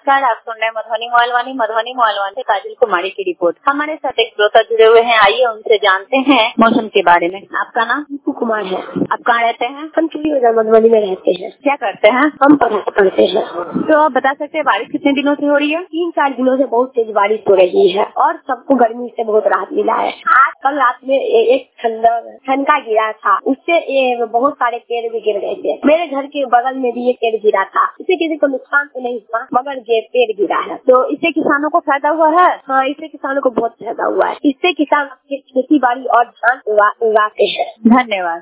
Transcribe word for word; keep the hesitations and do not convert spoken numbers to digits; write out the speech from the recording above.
नमस्कार, आप सुन रहे हैं मधुबनी मोबाइल वाणी मधुबनी मोबाइल वाणी से काजल कुमारी की रिपोर्ट। हमारे साथ एक श्रोता जुड़े हुए हैं, आइए उनसे जानते हैं मौसम के बारे में। आपका नाम? दीपू कुमार है। आप कहाँ रहते हैं? हम चूड़ी बाजार मधुबनी में रहते हैं। क्या करते हैं? हम पढ़ाई करते हैं। तो आप बता सकते हैं बारिश कितने दिनों से हो रही है? तीन चार दिनों से बहुत तेज बारिश हो रही है और सबको गर्मी से बहुत राहत मिला है। आज कल रात में ए, एक ठंडा ठनका गिरा था, उससे ए, बहुत सारे पेड़ भी गिर गए थे। मेरे घर के बगल में भी एक पेड़ गिरा था, इससे किसी को नुकसान तो नहीं हुआ, मगर ये पेड़ गिरा है। तो इससे किसानों को फायदा हुआ है? हाँ, इससे किसानों को बहुत फायदा हुआ है। इससे किसान अपनी खेती बाड़ी और धान उगा, उगाते हैं। धन्यवाद।